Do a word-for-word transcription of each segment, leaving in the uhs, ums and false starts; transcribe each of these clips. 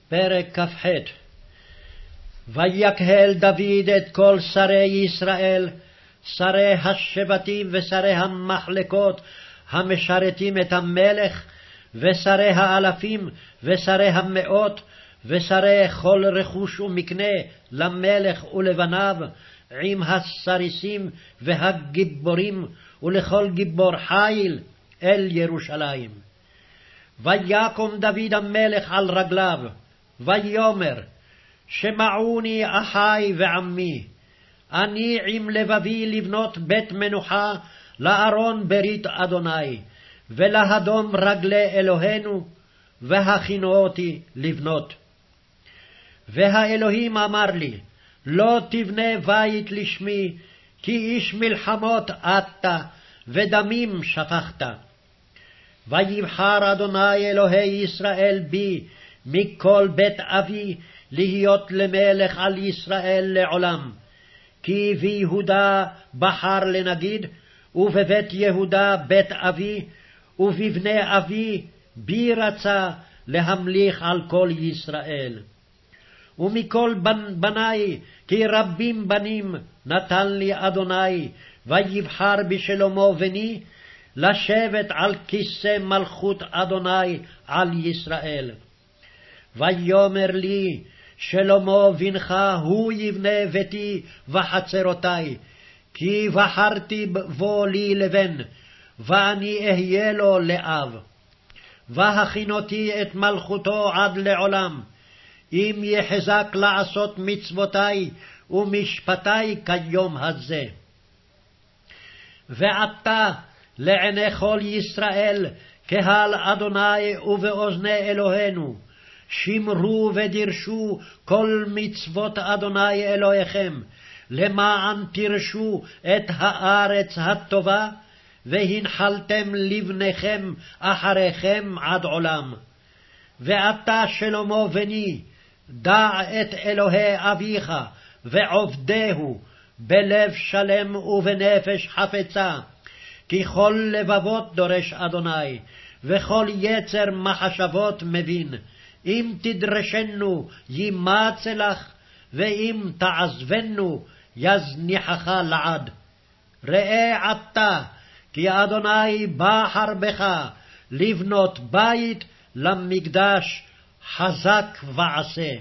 פרק כ"ח. ויקהל דוד את כל שרי ישראל, שרי השבטים ושרי המחלקות המשרתים את המלך, ושרי האלפים ושרי המאות, ושרי כל רכוש ומקנה למלך ולבניו, עם הסריסים והגיבורים ולכל גיבור חיל אל ירושלים. ויקום דוד המלך על רגליו, ויאמר, שמעוני אחי ועמי, אני עם לבבי לבנות בית מנוחה לארון ברית אדוני, ולהדום רגלי אלוהינו, והכינו אותי לבנות. והאלוהים אמר לי, לא תבנה בית לשמי, כי איש מלחמות אתה, ודמים שפכת. ויבחר אדוני אלוהי ישראל בי, מכל בית אבי, להיות למלך על ישראל לעולם. כי ביהודה בחר לנגיד, ובבית יהודה בית אבי, ובבני אבי בי רצה להמליך על כל ישראל. ומכל בני, כי רבים בנים, נתן לי אדוני, ויבחר בשלמה בני, לשבת על כיסא מלכות אדוני על ישראל. ויאמר לי, שלמה בנך הוא יבנה ביתי וחצרותי, כי בחרתי בו לי לבן, ואני אהיה לו לאב. והכינותי את מלכותו עד לעולם, אם יחזק לעשות מצוותי ומשפטי כיום הזה. ועתה לעיני כל ישראל, קהל אדוני ובאוזני אלוהינו, שמרו ודרשו כל מצוות אדוני אלוהיכם, למען תרשו את הארץ הטובה, והנחלתם לבניכם אחריכם עד עולם. ואתה שלמה בני, דע את אלוהי אביך ועובדהו, בלב שלם ובנפש חפצה, כי כל לבבות דורש אדוני, וכל יצר מחשבות מבין. אם תדרשנו יימצא לך, ואם תעזבנו יזניחך לעד. ראה עתה, כי אדוני בחר בך לבנות בית למקדש חזק ועשה.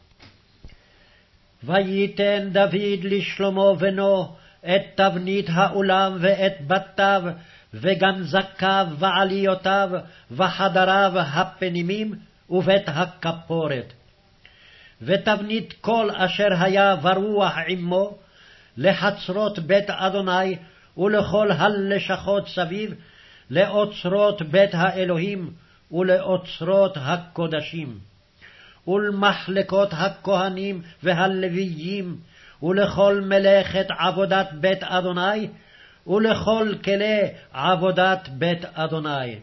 וייתן דוד לשלמה בנו את תבנית האולם ואת בתיו וגם זקיו ועליותיו וחדריו הפנימיים ובית הכפורת. ותבנית כל אשר היה ברוח עמו לחצרות בית אדוני ולכל הלשכות סביב, לאוצרות בית האלוהים ולאוצרות הקודשים, ולמחלקות הכהנים והלוויים, ולכל מלאכת עבודת בית אדוני, ולכל כלי עבודת בית אדוני.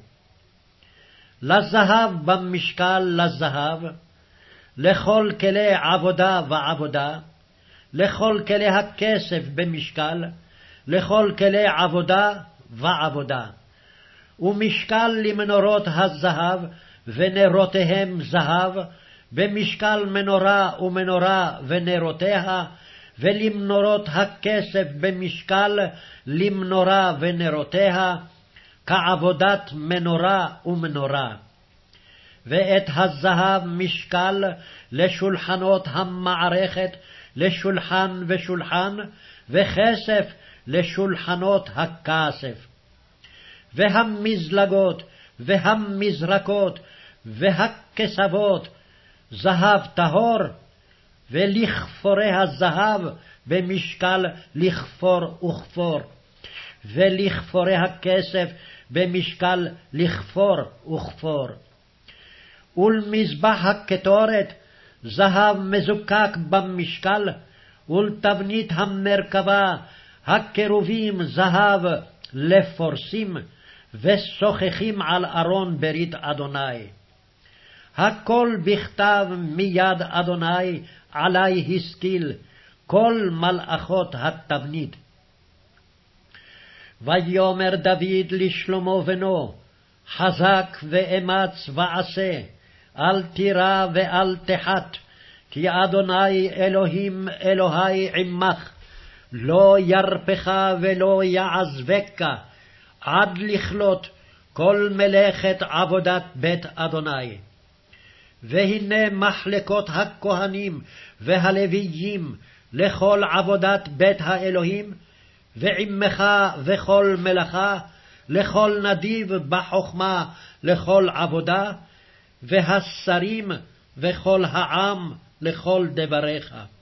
לזהב במשקל לזהב, לכל כלי עבודה ועבודה, לכל כלי הכסף במשקל, לכל כלי עבודה ועבודה. ומשקל למנורות הזהב ונרותיהם זהב, במשקל מנורה ומנורה ונרותיה, ולמנורות הכסף במשקל למנורה ונרותיה, כעבודת מנורה ומנורה. ואת הזהב משקל לשולחנות המערכת, לשולחן ושולחן, וכסף לשולחנות הכסף. והמזלגות והמזרקות והכסבות זהב טהור, ולכפורי הזהב במשקל לכפור וכפור, ולכפורי הכסף במשקל לכפור וכפור. ולמזבח הקטורת זהב מזוקק במשקל, ולתבנית המרכבה הקרובים זהב לפורסים, ושוחחים על ארון ברית אדוני. הכל בכתב מיד אדוני עלי השכיל, כל מלאכות התבנית. ויאמר דוד לשלמה בנו, חזק ואמץ ועשה, אל תירא ואל תחת, כי אדוני אלוהים אלוהי עמך, לא ירפך ולא יעזבך, עד לכלות כל מלאכת עבודת בית אדוני. והנה מחלקות הכהנים והלוויים לכל עבודת בית האלוהים, ועמך וכל מלאכה, לכל נדיב בחוכמה לכל עבודה, והשרים וכל העם לכל דבריך.